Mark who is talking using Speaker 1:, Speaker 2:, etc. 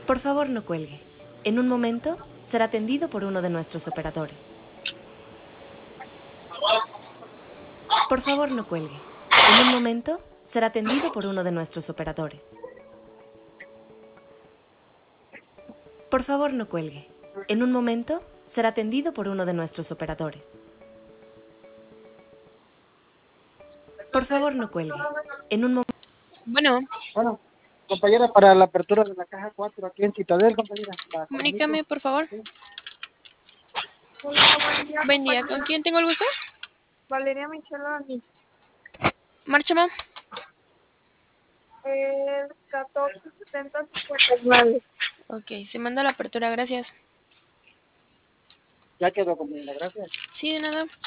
Speaker 1: Por favor, no cuelgue. En un momento será atendido por uno de nuestros operadores. Por favor, no cuelgue. En un momento será atendido por uno de nuestros operadores. Por favor, no cuelgue. En un momento será atendido por uno de nuestros operadores. Por favor, no cuelgue. En un momento...
Speaker 2: Bueno,
Speaker 3: Bueno, compañera, para la apertura de la caja 4 aquí en Citadel, compañera.
Speaker 2: comunícame, por favor.
Speaker 3: Sí.
Speaker 4: Hola, buen día,
Speaker 2: Buen día, ¿con
Speaker 4: compañera.
Speaker 2: quién tengo el gusto?
Speaker 4: Valeria Micheloni.
Speaker 2: Márchame.
Speaker 4: 147059.
Speaker 2: Ok, se manda la apertura, gracias.
Speaker 3: Ya quedó, compañera, gracias.
Speaker 2: Sí, de nada.